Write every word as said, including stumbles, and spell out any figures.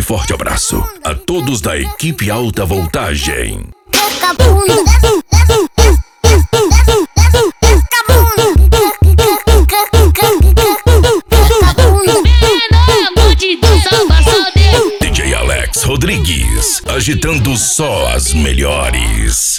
forte abraço a todos da equipe Alta Voltagem. D J Alex Rodrigues, agitando só as melhores.